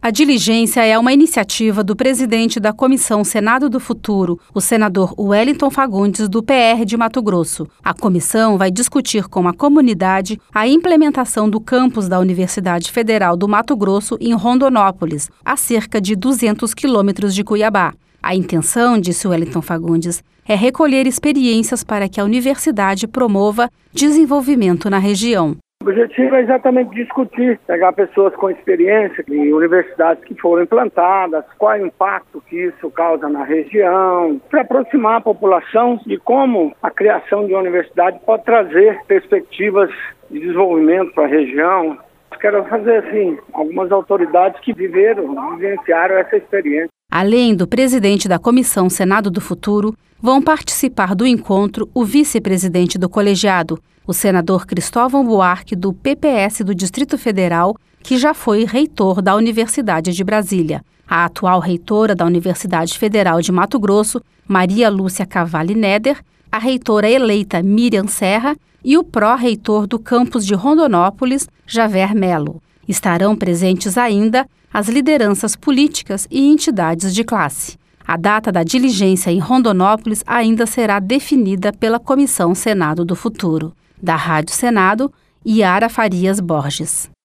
A diligência é uma iniciativa do presidente da Comissão Senado do Futuro, o senador Wellington Fagundes, do PR de Mato Grosso. A comissão vai discutir com a comunidade a implementação do campus da Universidade Federal do Mato Grosso em Rondonópolis, a cerca de 200 quilômetros de Cuiabá. A intenção, disse Wellington Fagundes, é recolher experiências para que a universidade promova desenvolvimento na região. O objetivo é exatamente discutir, pegar pessoas com experiência em universidades que foram implantadas, qual é o impacto que isso causa na região, para aproximar a população de como a criação de uma universidade pode trazer perspectivas de desenvolvimento para a região. Quero fazer, assim, algumas autoridades que vivenciaram essa experiência. Além do presidente da Comissão Senado do Futuro, vão participar do encontro o vice-presidente do colegiado, o senador Cristóvão Buarque, do PPS do Distrito Federal, que já foi reitor da Universidade de Brasília. A atual reitora da Universidade Federal de Mato Grosso, Maria Lúcia Cavalli Neder, a reitora eleita Miriam Serra e o pró-reitor do campus de Rondonópolis, Javer Melo. Estarão presentes ainda as lideranças políticas e entidades de classe. A data da diligência em Rondonópolis ainda será definida pela Comissão Senado do Futuro. Da Rádio Senado, Yara Farias Borges.